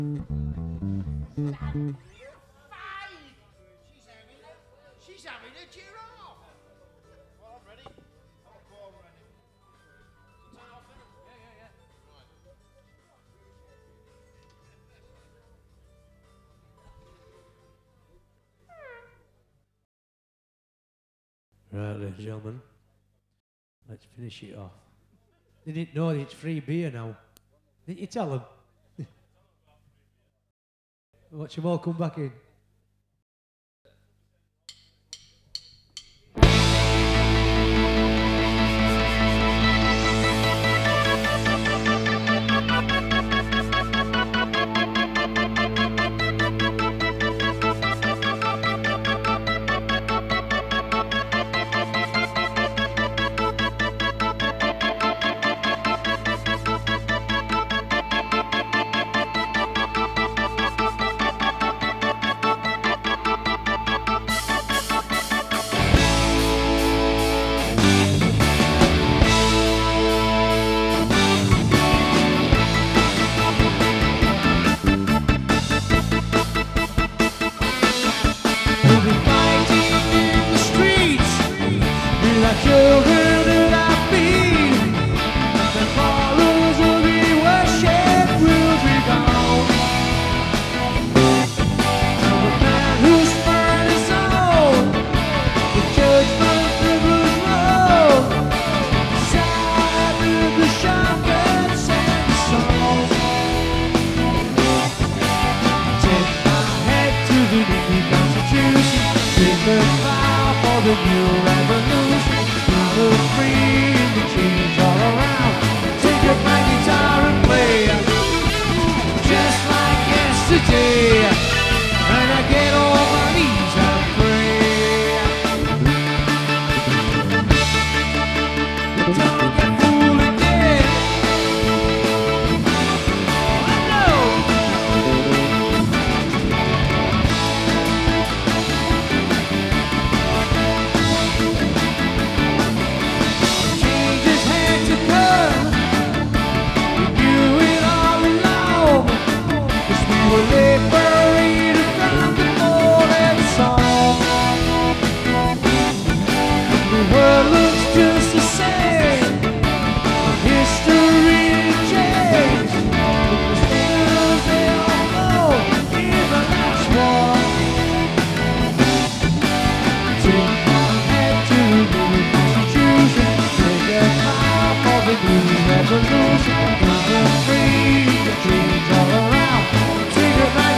She's having a giraffe. Well, I'm ready. I'm ready. So turn off then? Yeah. Right, ladies and gentlemen, let's finish it off. They didn't know that it's free beer now. Didn't you tell them? Watch them all come back in. Revolution, I'm free, the dreams all around. Take a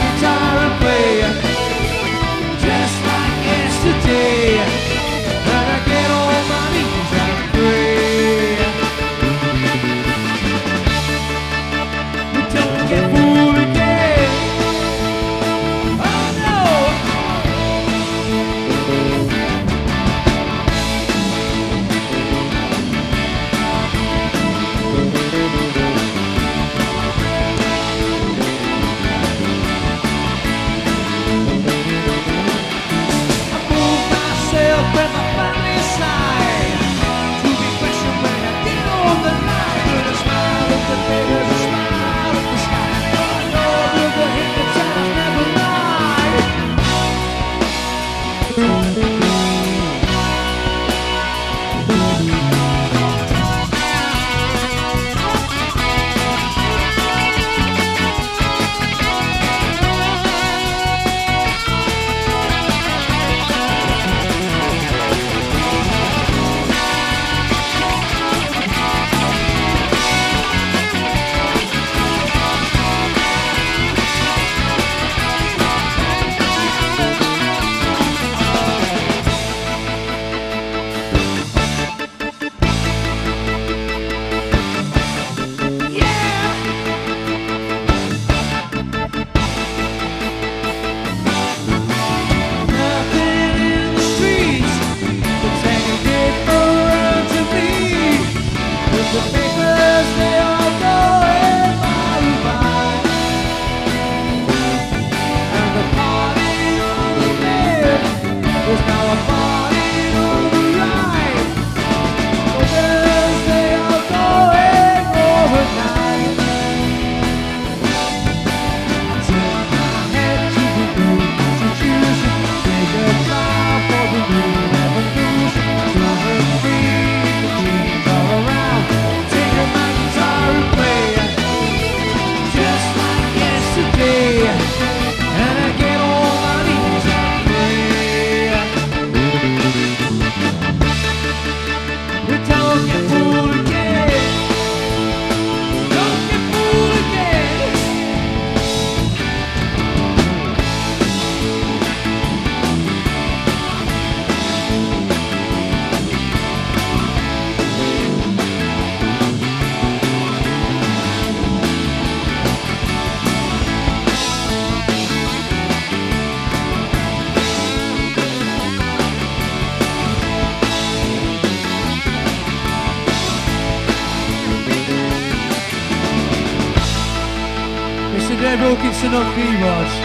Jason on keyboards.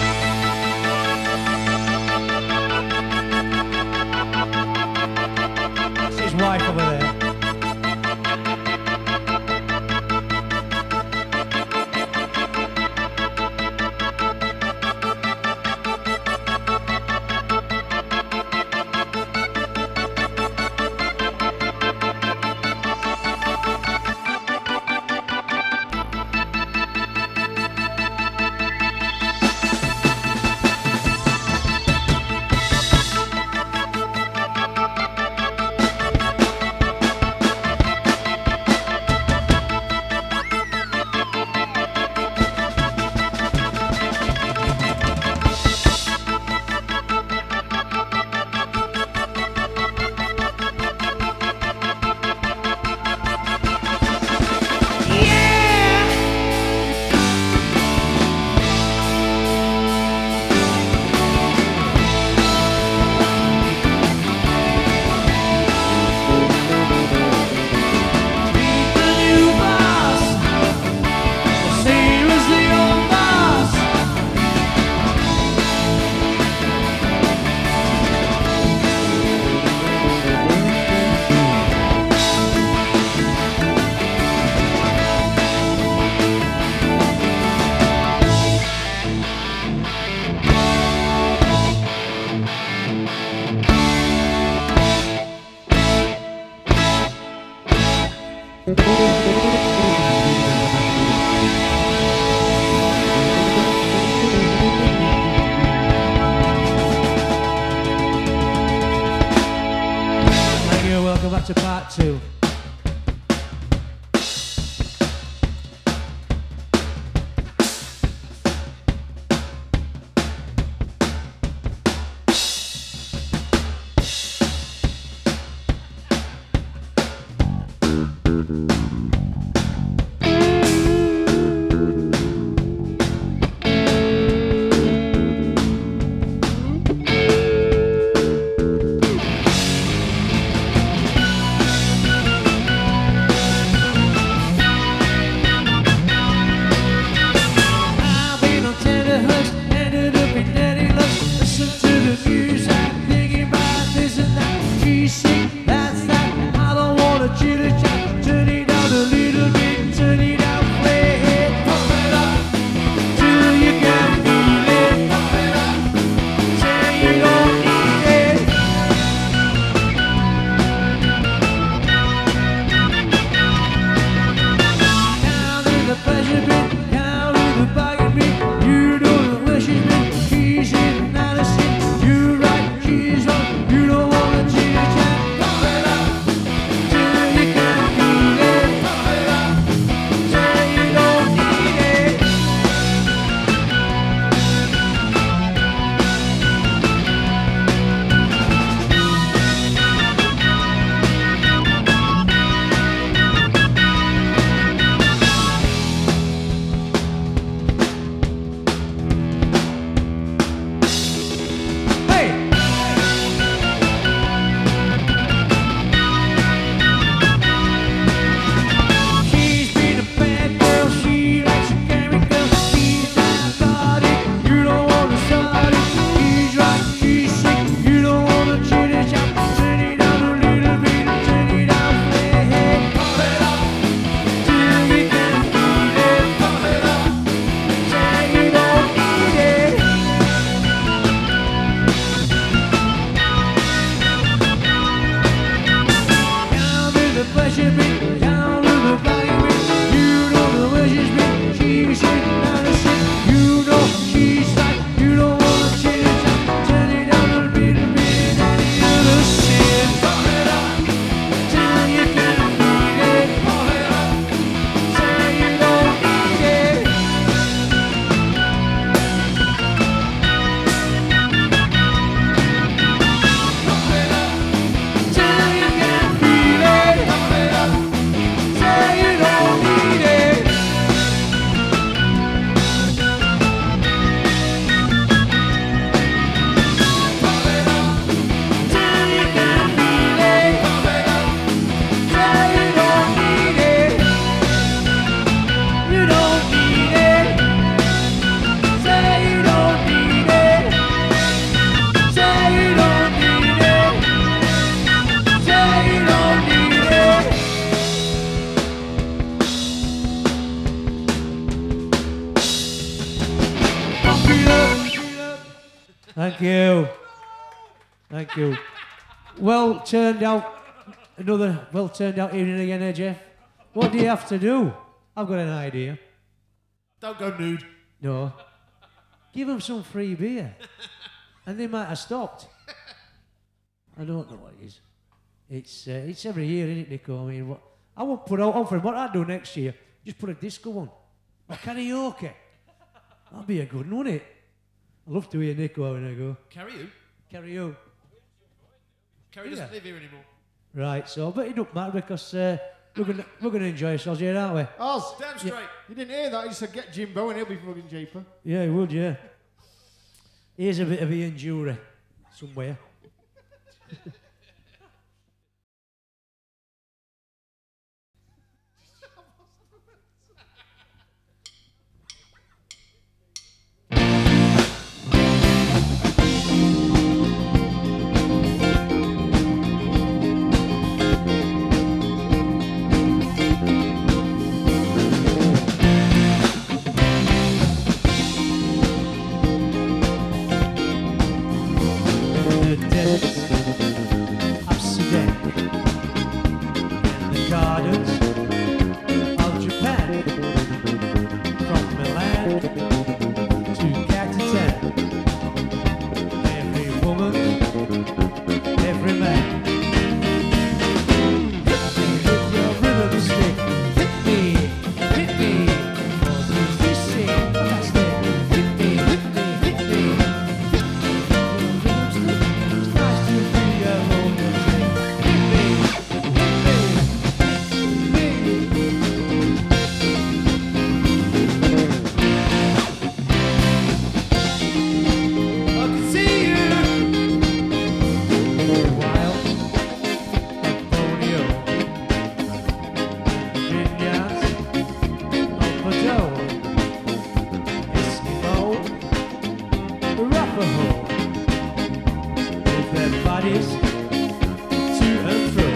That's his wife over there. Thank you. Thank you. Well turned out. Another well turned out evening again, eh, Jeff? What do you have to do? I've got an idea. Don't go nude. No. Give them some free beer. And they might have stopped. I don't know what it is. It's every year, isn't it, Nico? I mean, what, I won't put out on for what I'd do next year. Just put a disco on. Or karaoke. That'd be a good one, wouldn't it? I love to hear Nico when I go. Carry you? Karaoke. Carrie Yeah. doesn't live here anymore. Right, so, but it don't matter because we're gonna enjoy ourselves here, aren't we? Oz, Damn straight. you didn't hear that? You said get Jimbo and he'll be fucking cheaper. Yeah, you would, yeah. Here's a bit of Ian Jury somewhere. The deserts of Sudan and the gardens of Japan, from Milan to Kazakh, every woman, every man. Hit me with your rhythm stick, hit me, cause it's this thing, fantastic. Hit me, hit me, hit me. Bodies to and fro.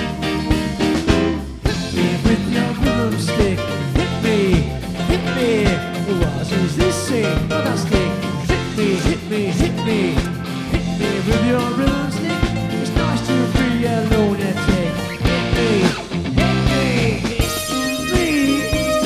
Hit me with your rhythm stick. Hit me. What is this thing? Fantastic. Hit me. Hit me with your rhythm stick. It's nice to be alone and take. Hit me. It's me.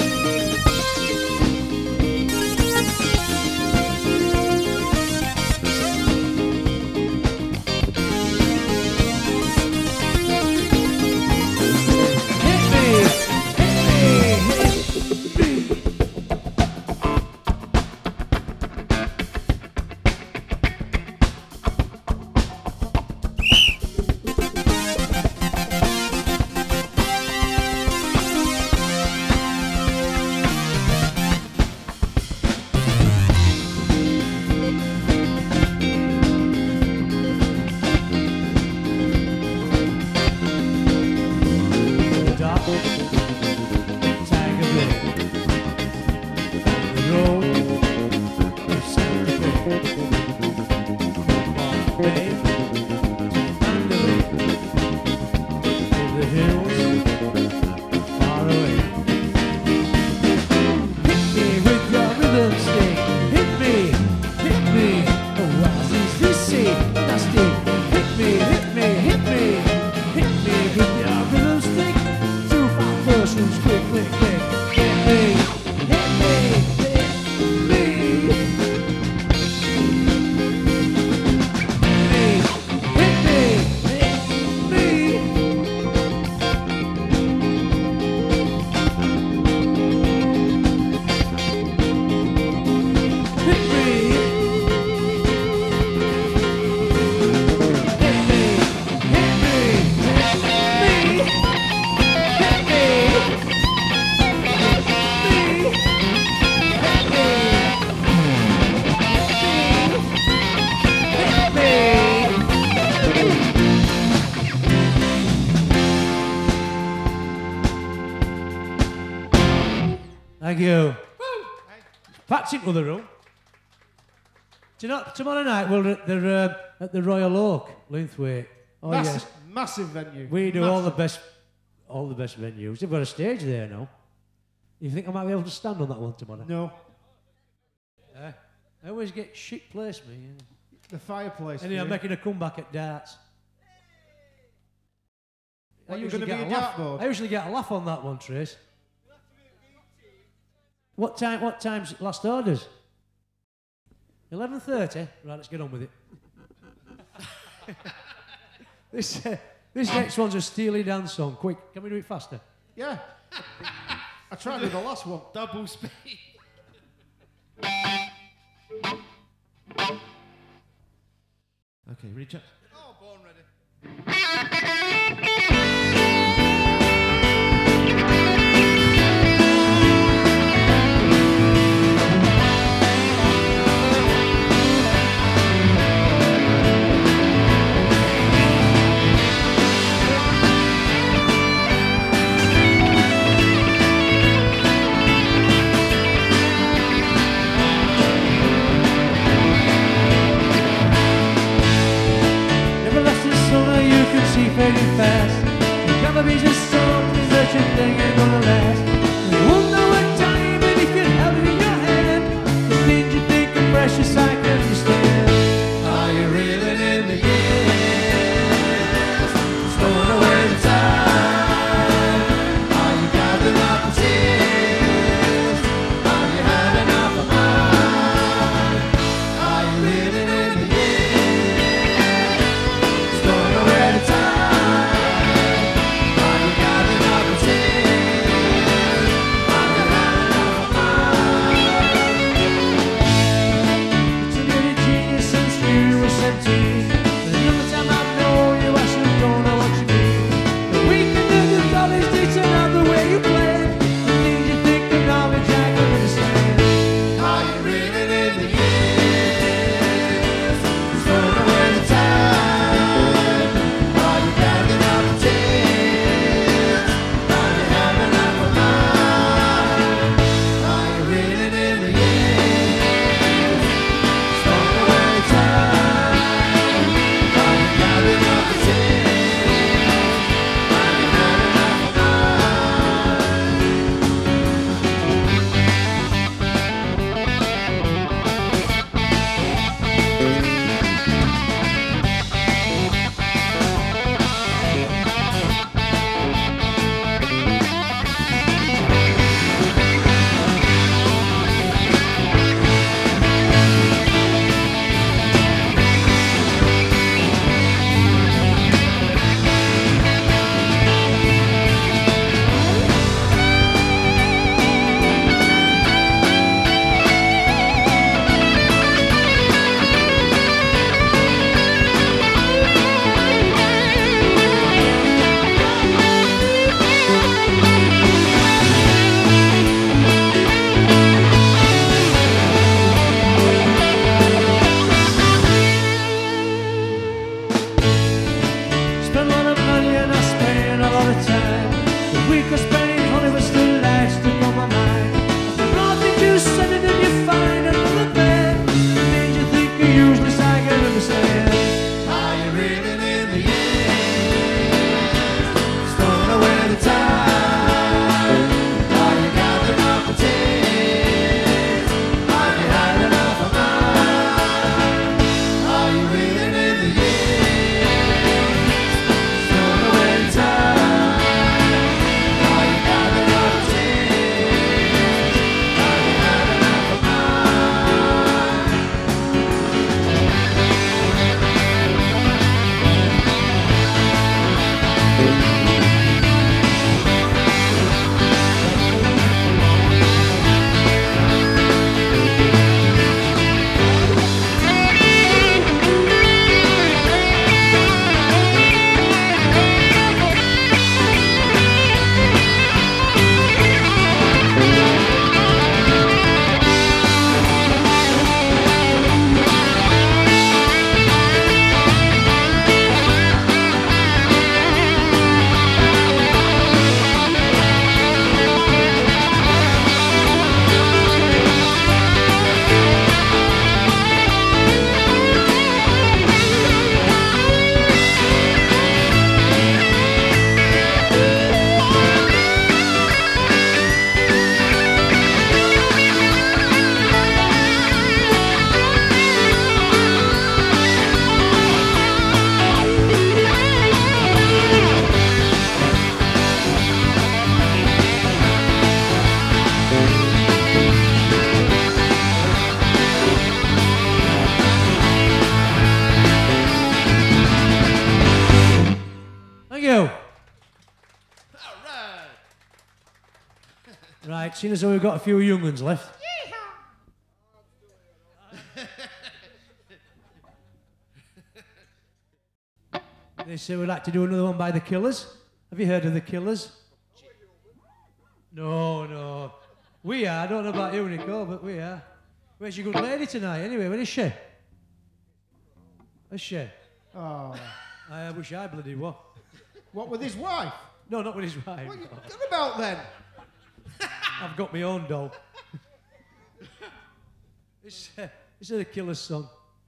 Thank you. Pat's into the room. Do you know, tomorrow night they're at the Royal Oak, Linthwaite. Oh yes, Massive venue. we do Massive. all the best venues. They've got a stage there now. You think I might be able to stand on that one tomorrow? No. I always get shit placed, me. The fireplace. And then I'm for you. making a comeback at darts. What, you're gonna be a dartboard? I usually get a laugh on that one, Trace. What time's last orders? 11:30? Right, let's get on with it. This next one's a Steely Dan song. Quick, can we do it faster? Yeah. I tried with the last one. Double speed. Okay, ready, chaps? Oh, born ready. Everlasting summer, you Right, seeing as though we've got a few young ones left. They say we'd like to do another one by the Killers. Have you heard of the Killers? No. We are. I don't know about you, Nicole, but we are. Where's your good lady tonight, anyway? Where is she? Where's she? Oh. I wish I bloody was. What, with his wife? No, not with his wife. What are you talking about then? I've got my own doll. This is the Killers song.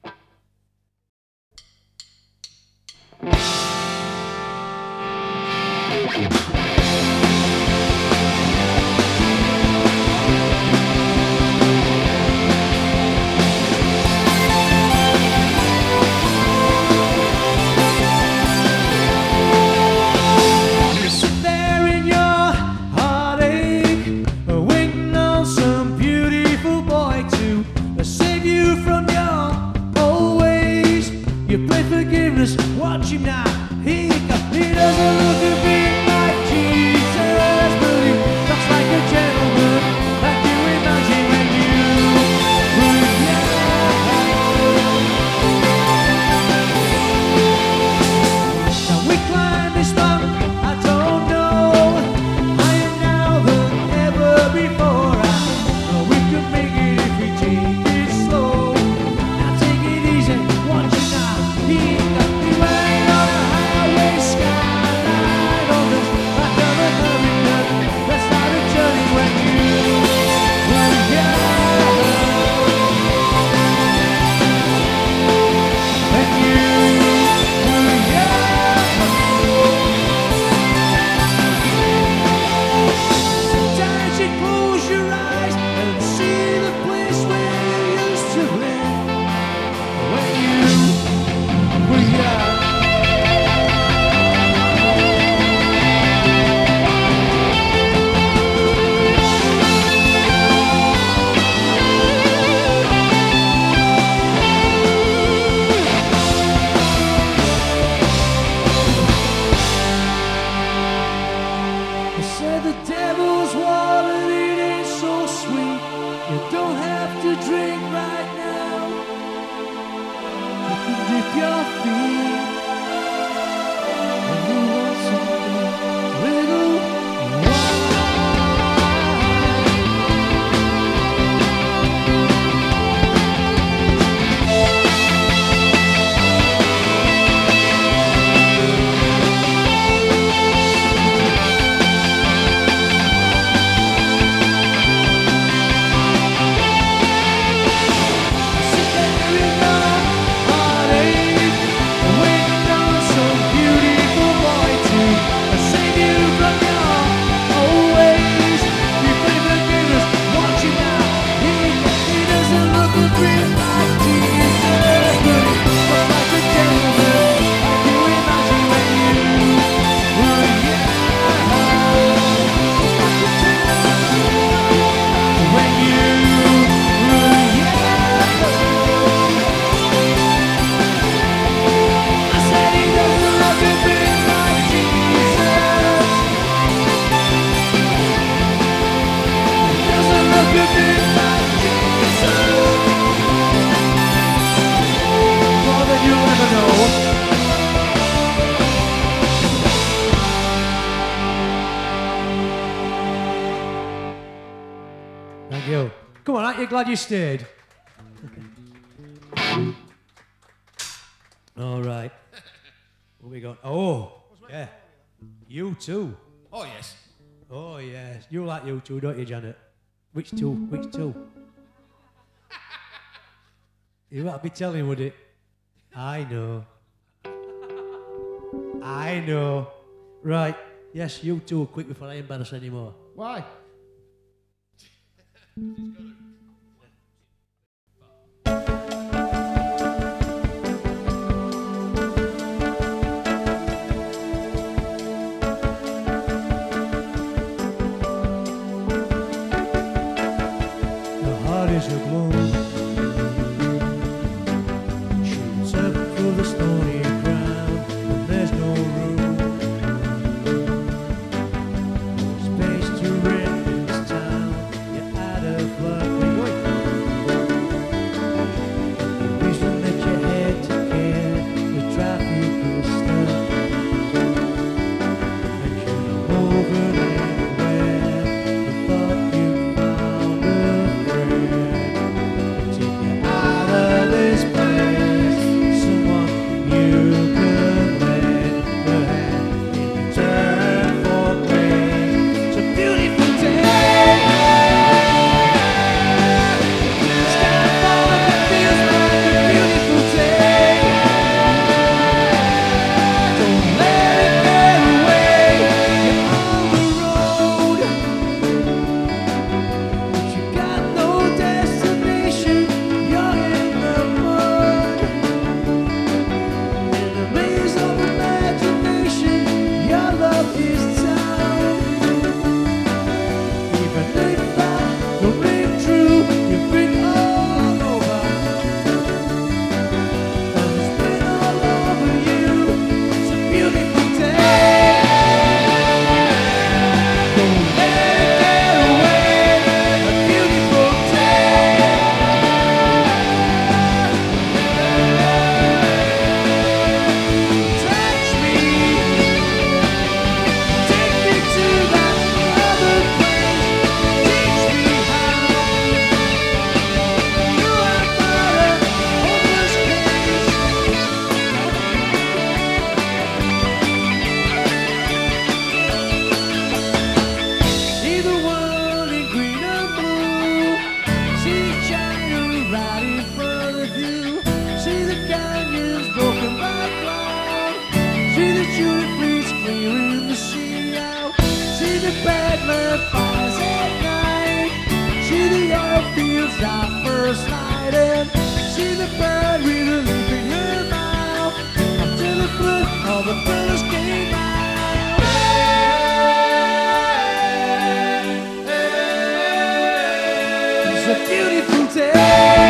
You sit there in your heartache, waiting on some beautiful boy to save you from your old ways. You play forgiveness, watch him now. He doesn't look a bit like Jesus, but he looks like a gentleman that you imagine when you were young. Can we climb this mountain? I don't know. Higher now than ever before. I know we can make it if we take it slow. Now take it easy, watch it now. He got me right on a highway skyline on the back of a hurricane. Let's start a journey when you were young. When you were young. Sometimes you close your eyes and see the place where you used to live. When you were young. They said the devil's water, it ain't so sweet. You don't have to drink right now. You can dip your feet when you want something a little wild. Sit there in your heartache, waiting on some beautiful boy to save you from your old ways. You play forgiveness, watch him now. He doesn't look a bit like Jesus, but he looks like a gentleman like you imagine when you were young. When you were young. I said he doesn't look a bit like Jesus. He doesn't look a bit like Jesus. More than you'll ever know. Thank you. Come on, aren't you glad you stayed? All right. What we got? Oh, yeah. You too. Oh, yes. Oh, yes. You like you two, don't you, Janet? Which two? Which two? You ought to be telling, would it? I know. I know. Right. Yes, you two, quick before I embarrass anymore. Why? The heart is a glow. Shoots up through the stony ground, and there's no room. No space to rent in this town. shooting fleets clearing the sea out. See the peddler fires at night. See the oil fields out first lighting. See the bird with a leaf in her mouth. Until the foot of the birds came out. It's a beautiful day.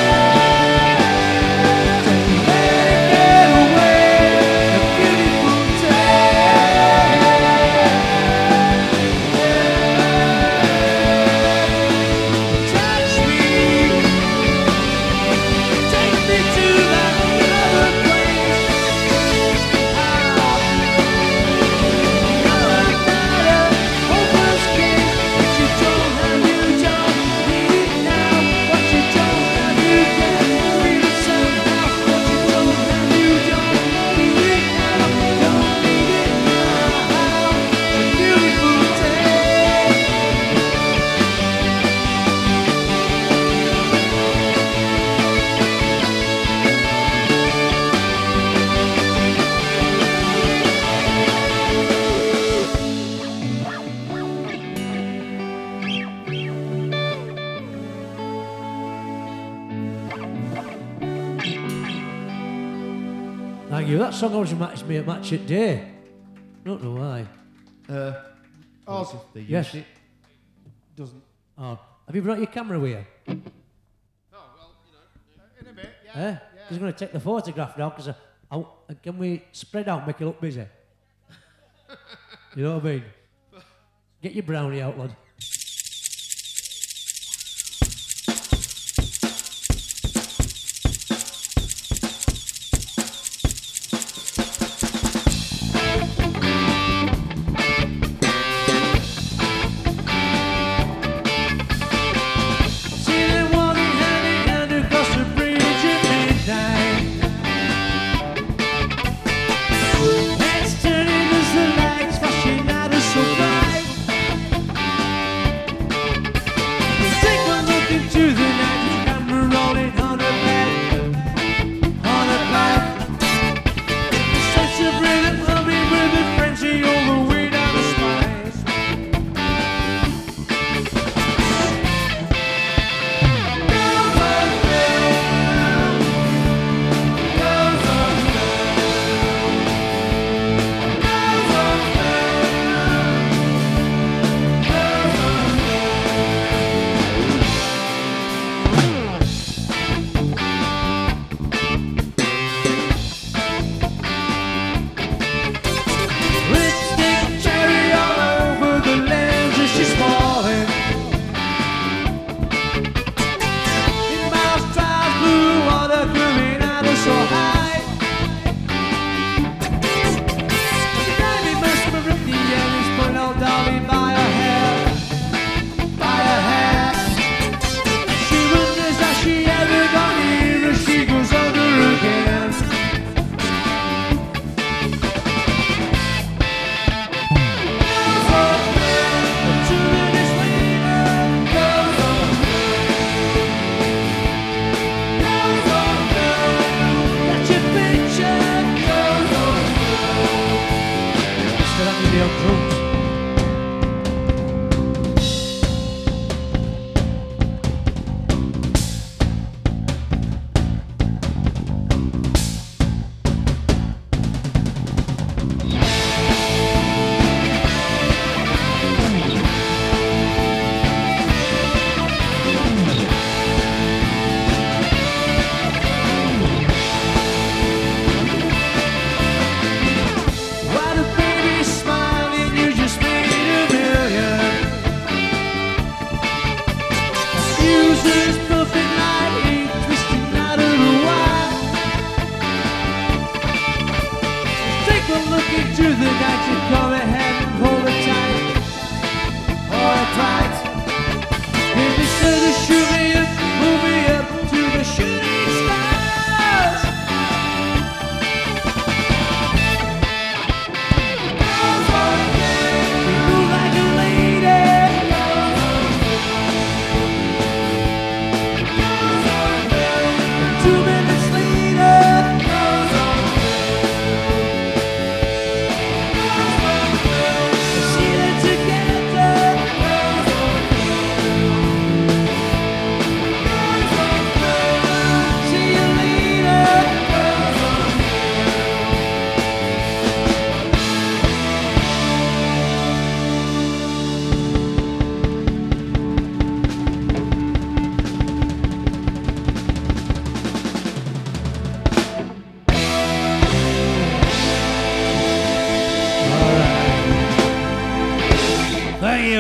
Thank you. That song always reminds me of Match at Day. Don't know why. Also, They use Yes. it. doesn't. Oh, have you brought your camera with you? Oh, well, you know. In a bit, yeah. Eh? Because I'm going to take the photograph now. Because can we spread out, make it look busy? You know what I mean? Get your brownie out, lad.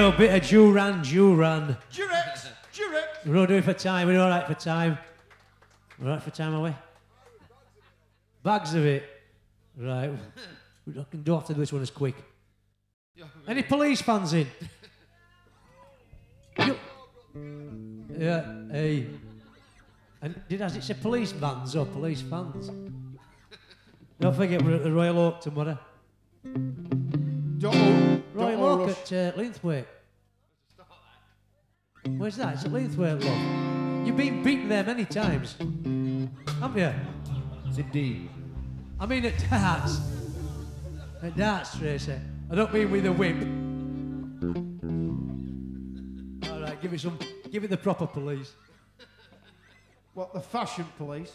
know, a bit of Duran. Durex! Durex! We're all doing for time. We're all right for time. We're all right for time, are we? Bags of it. Right. We don't have to do this one as quick. Any police fans in? Yeah, hey. And does it say police vans or police fans? Don't forget, we're at the Royal Oak tomorrow. Royal Oak at Linthwaite. Where's that? It's at Linthwaite, love. You've been beaten there many times, haven't you? It's indeed. I mean at darts. At darts, Tracy. I don't mean with a whip. All right, give it the proper police. What, the fashion police?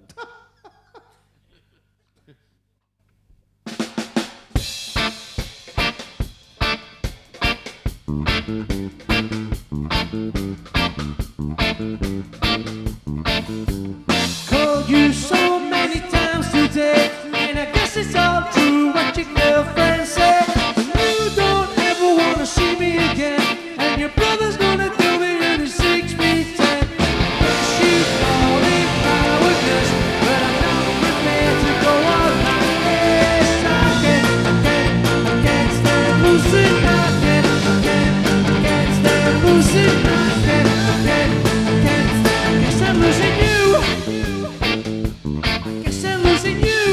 Called you so many times today, and I guess it's all true what your girlfriend said. You don't ever want to see me again, and your brother's gonna do me in his 6 feet 10. Guess you call it cowardice, but I'm not prepared to go on like this. I can't stand losing. I can't stand losing. I can't stand. Guess I'm losing you. Guess I'm losing you.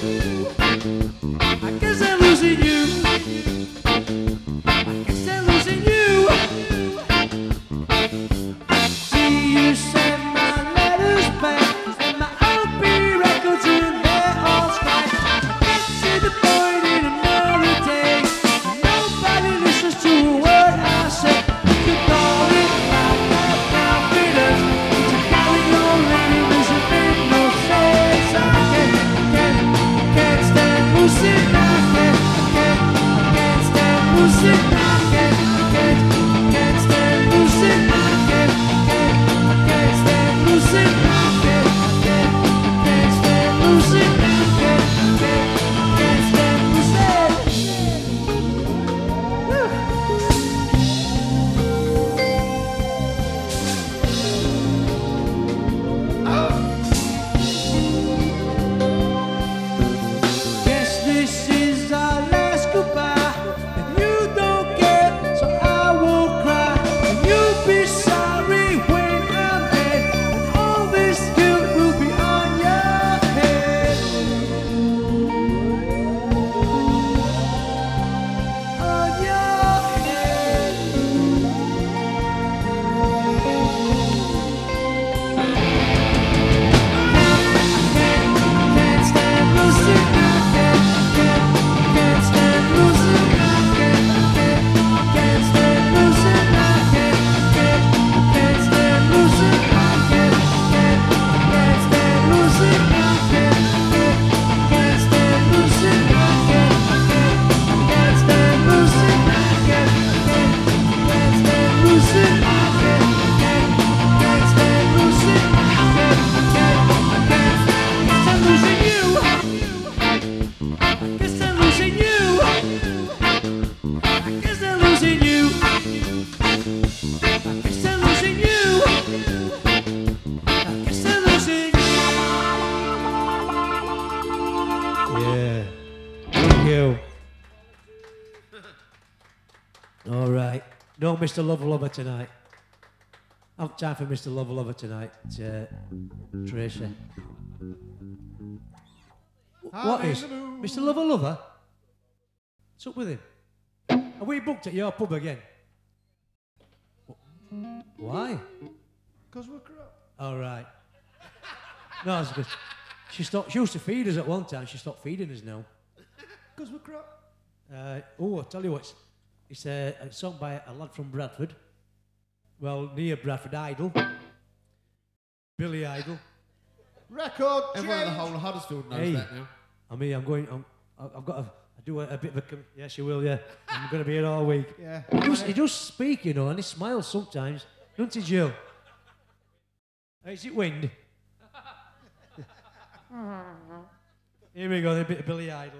I guess I'm losing you. I guess I'm losing you. See, you sent my letters back, and my LP records in there all scratched. Get to the point in another day. Nobody listens to a word I say. You could call it like that confidence. To carry on living doesn't make no sense. I can't stand losing. I can't stand losing. I can't stand losing. I can't stand losing. I can't stand losing. I can't stand losing. Woo. Guess this is our last goodbye, and you don't care, so I won't cry. And you'll be sorry when I'm dead, and all this guilt will be on your head. On your head. Can't stand losing. I can't stand losing. I can't stand losing. I can't stand losing. I can't stand losing. I can't stand losing. I can't stand losing. I can't stand losing. I can't stand losing. I guess I'm losing you. I guess I'm losing you. I guess I'm losing you. I guess I'm losing you. I guess I'm losing you. Yeah. Thank you. All right. No Mr. Lover Lover tonight. I have time for Mr. Lover Lover tonight, Tracy. What is? Mr. Lover Lover? What's up with him? Are we booked at your pub again? Why? Because we're crap. All right. No, it's good. She used to feed us at one time. She stopped feeding us now. Because we're crap. I'll tell you what. It's a song by a lad from Bradford. Well, near Bradford, Idle. Billy Idle. Record Everyone in the change. whole of Huddersfield knows Hey. that now. I've got to do a bit of a... Yes, you will, yeah. I'm going to be here all week. Yeah. He does speak, you know, and he smiles sometimes. Doesn't he, Jill? Is it wind? Here we go, a bit of Billy Idol.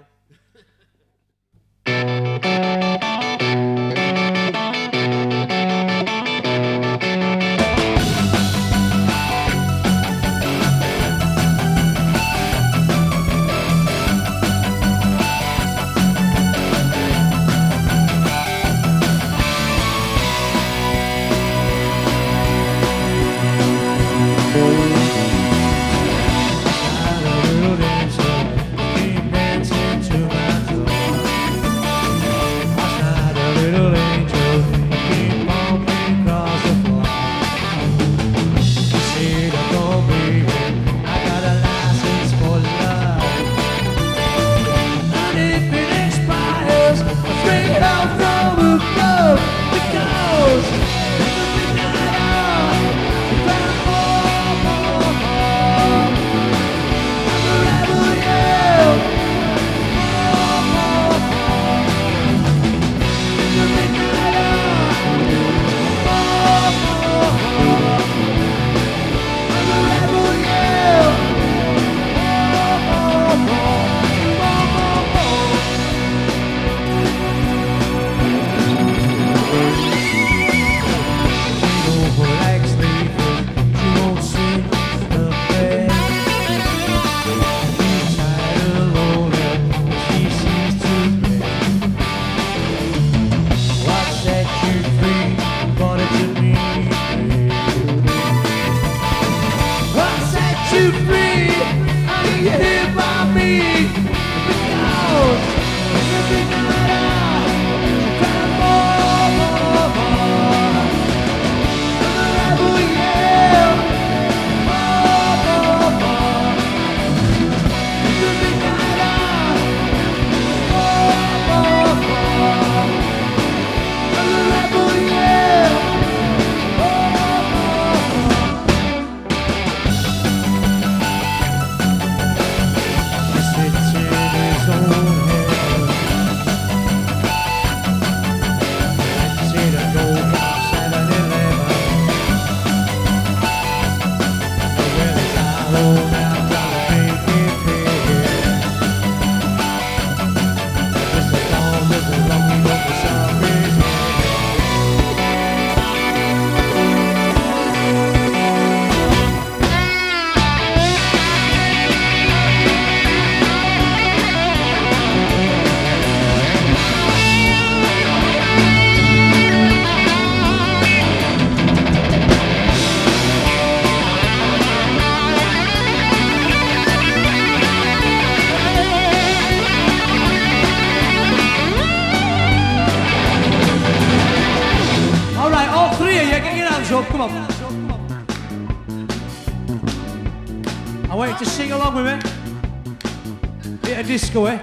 I want you to sing along with me. Bit of disco, eh?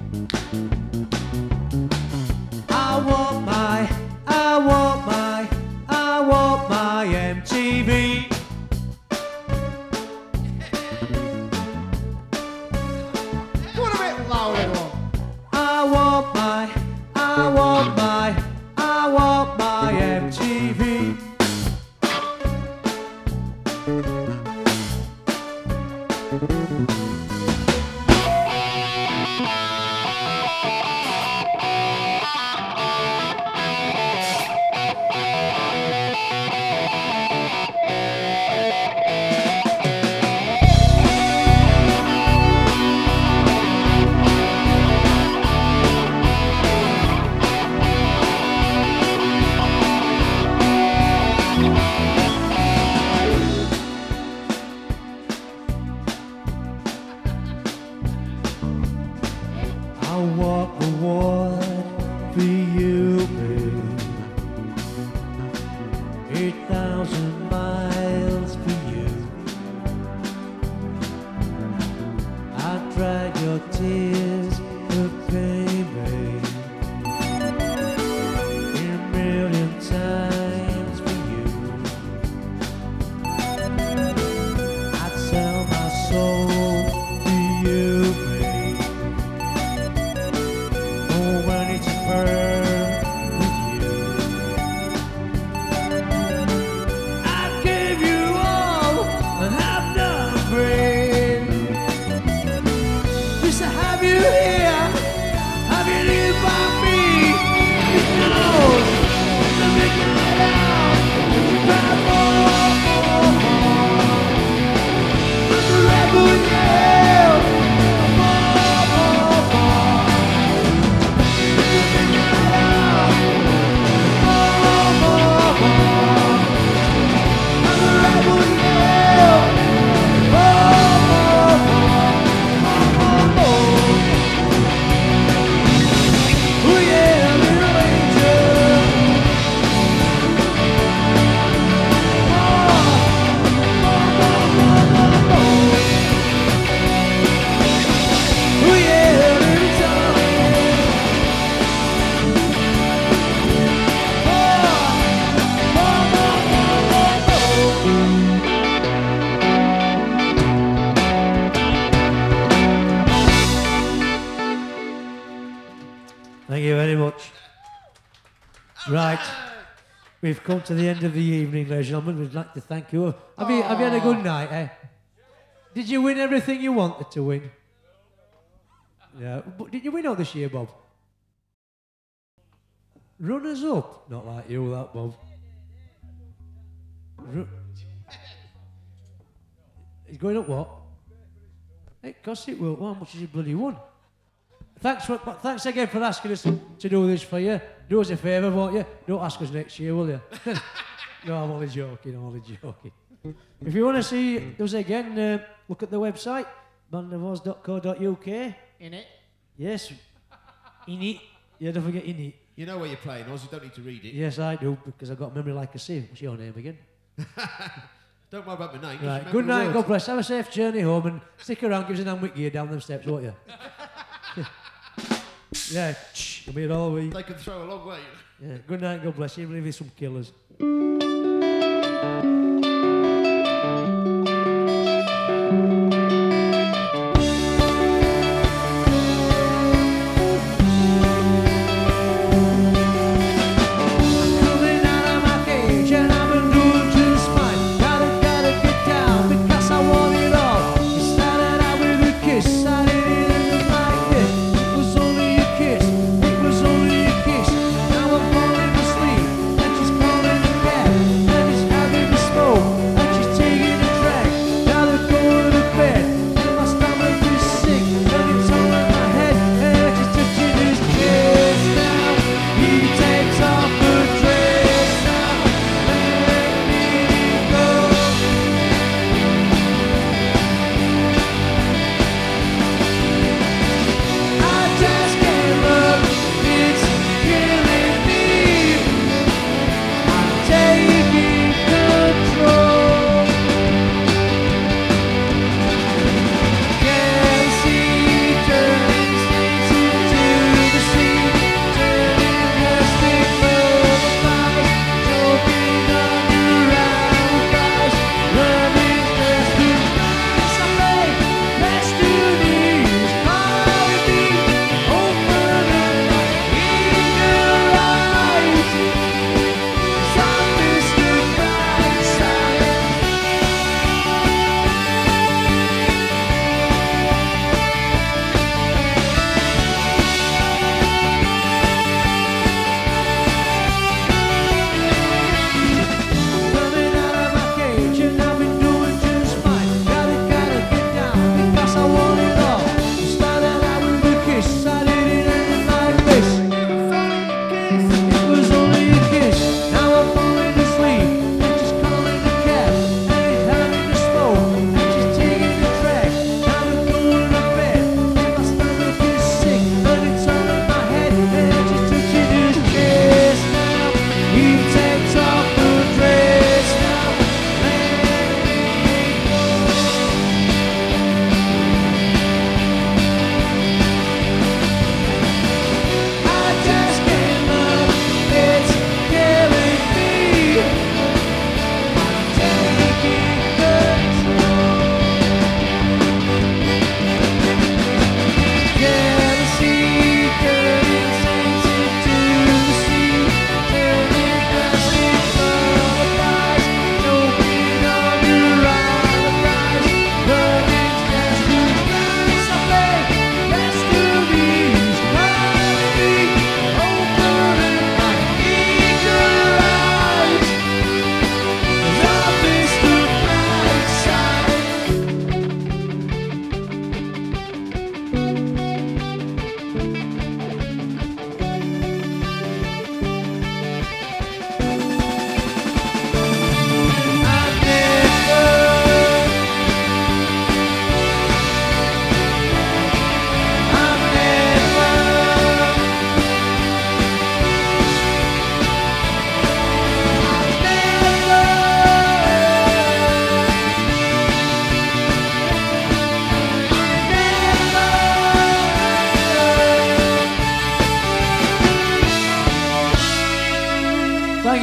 I want my MTV. Go on a bit louder, go on. I want my MTV. I'll walk the world for you, babe. 8,000 miles for you. I'll drag your tears for pain, babe. A million times for you. I'd sell my soul for you, babe. Oh, when it's burned with you, I'd give you all and have nothing. Just to have you here, have you live by me. You know, to make it out, cry more. I'm the rebel yell, more. Thank you very much. Right, we've come to the end of the evening, ladies and gentlemen. We'd like to thank you. Have you had a good night, eh? Did you win everything you wanted to win? Yeah, but did you win all this year, Bob? Runners up? Not like you, that, Bob. He's going up what? Hey, of course it will. Well, how much has he bloody won? Thanks again for asking us to do this for you. Do us a favour, won't you? Don't ask us next year, will you? No, I'm only joking. If you want to see us again, look at the website, bandofoz.co.uk. In it. Yes, in it. Yeah, don't forget in it. You know where you're playing, Oz. You don't need to read it. Yes, I do, because I've got memory like a sieve. What's your name again? Don't worry about my name. Right, just good remember the night, words. God bless. Have a safe journey home and stick around, give us an hand with gear down them steps, won't you? Yeah, you'll be here all week. They can throw a long way. Yeah, good night, God bless you. Leave you some killers. Coming out of my cage and I've been doing just fine. Gotta get down because I want it all. It started out with a kiss, I didn't even like it. It was only a kiss, it was only a kiss. Now I'm falling asleep and she's calling again.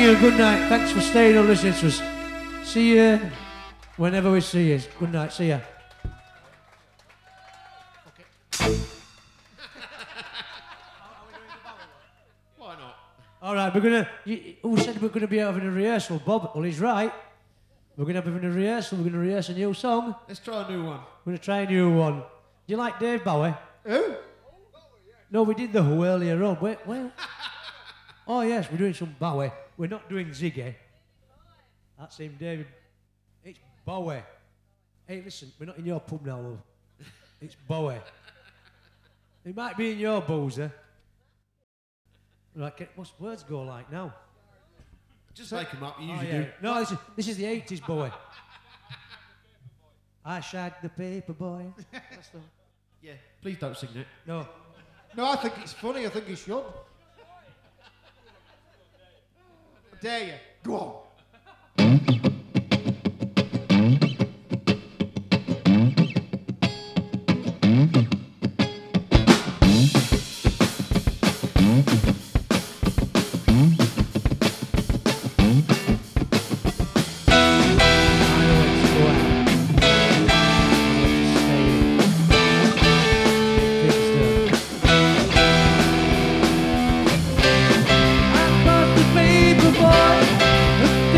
you. Good night. Thanks for staying and listening to us. See you whenever we see you. Good night. See ya. Why not? All right, we're gonna. Who said we're gonna be having a rehearsal? Bob. Well, he's right. We're gonna be having a rehearsal. We're gonna rehearse a new song. Let's try a new one. We're gonna try a new one. Do you like Dave Bowie? Who? No, we did the Who earlier on. Where? Oh yes, we're doing some Bowie. We're not doing Ziggy. That's him, David. It's Bowie. Hey, listen, we're not in your pub now, love. It's Bowie. It might be in your boozer. Right, what's words go like now? Just make them up. You Oh, usually yeah. do. No, this is the 80s Bowie. I shagged the paper boy. That's the... Yeah. Please don't sing that. No. No, I think it's funny. I think you should. I dare you. Go on. Paper boy,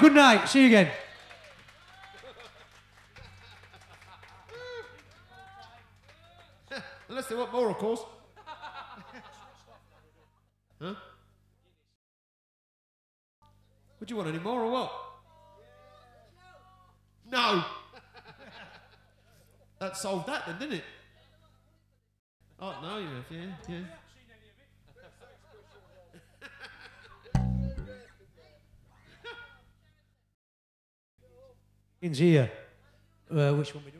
Good night. See you again. Unless they want more, of course. Huh? Would you want any more or what? No. That solved that then, didn't it? Oh, no, you have, yeah. In here. Which one we doing?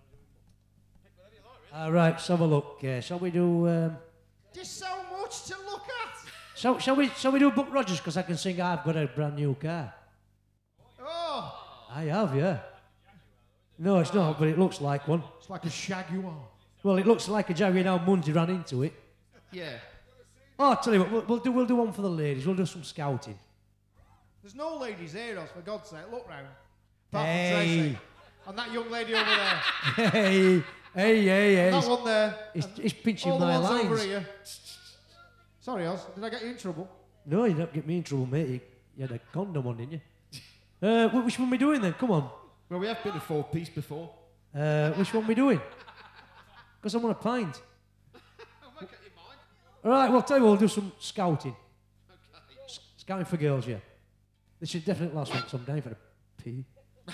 All right, let's have a look. Shall we do? There's so much to look at. Shall we do Buck Rogers? Because I can sing I've got a brand new car. Oh, I have, yeah. No, it's not, but it looks like one. it's like a Jaguar. Well, it looks like a Jaguar now. Mundy ran into it. Yeah. Oh, I'll tell you what, we'll do one for the ladies. We'll do some scouting. There's no ladies here, Ross, for God's sake. Look round. Apart from Hey. Tracy. And that young lady over there. Hey. That one there. He's pinching All the my ones over lines. here. Sorry, Oz. Did I get you in trouble? No, you don't get me in trouble, mate. You had a condom on, didn't you? Which one we doing then? Come on. Well, we have been a four-piece before. Which one we doing? Because I want a pint. I'll make up your mind. All right, well, tell you what, we'll do some scouting. Okay. Scouting for girls, yeah. This should definitely last one some day for a pee.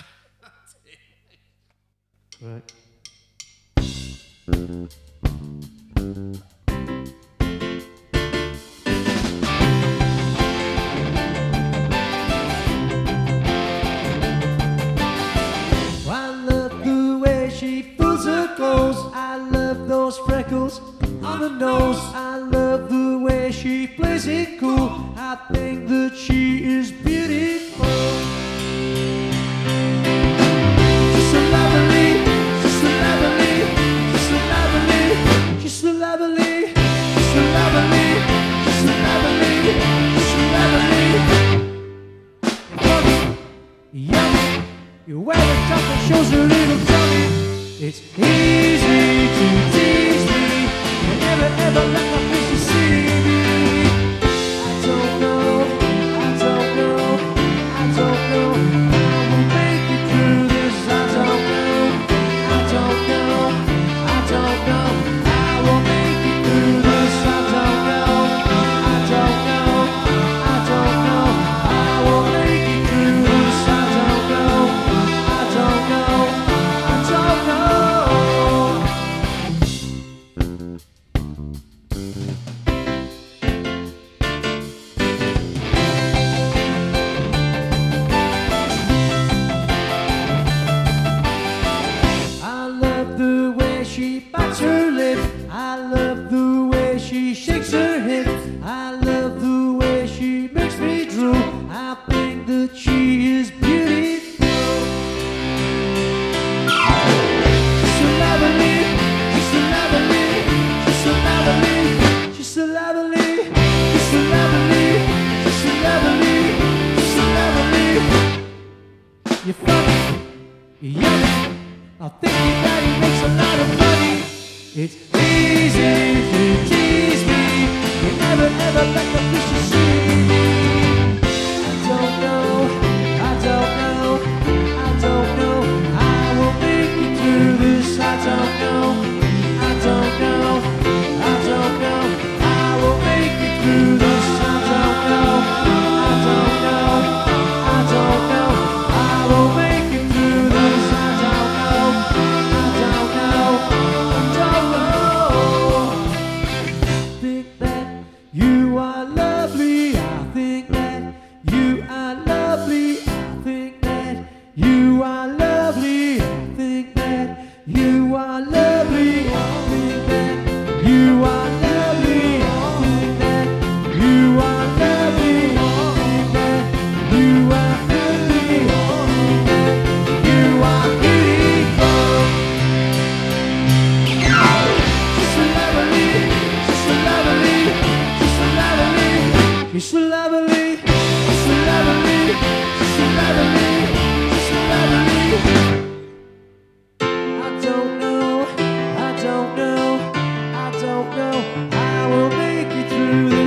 Right. I love the way she pulls her clothes. I love those freckles on the nose. I love the way she plays it cool. I think that she is beautiful. She's so lovely, she's so lovely, she's so lovely, she's so lovely, she's so lovely, she's so lovely, she's so lovely. Yummy, you wear the top that shows her little tummy. It's easy to tease me. You never ever let my face see me. I don't know, I don't know, I don't know how we'll make it through this. I don't know, I don't know, I don't know how we'll make it through this. I don't know, I don't know, I don't know how we'll make it through this. I don't know, I don't know, I don't know. I love the way she bites her lip. I love the way she shakes her hip. I love the way she makes me drool. I think that she is beautiful. She's so lovely, she's so lovely, she's so lovely, she's so lovely, she's so lovely, she's so lovely, she's so lovely. You're funny, you're yummy. I think your daddy makes a lot of money. It's easy to tease me. You never ever let the fishes see me. I don't know, I don't know, I don't know how we'll make it through this. I don't know, I don't know, I don't know how we'll make it through this. I don't know, I don't know, I don't know how we'll make it through this. I don't know, I don't know, I don't know. Think that you are lovely. I think that you are lovely. I think that you are lovely. I think that you are lovely. I think that you are lovely. I think that you are lovely. I think that you are lovely. I think that you are beautiful. She's so lovely, she's so lovely, she's so lovely, she's so lovely, she's so lovely, she's so lovely, she's so lovely. I don't know, I don't know, I don't know how we'll make it through this.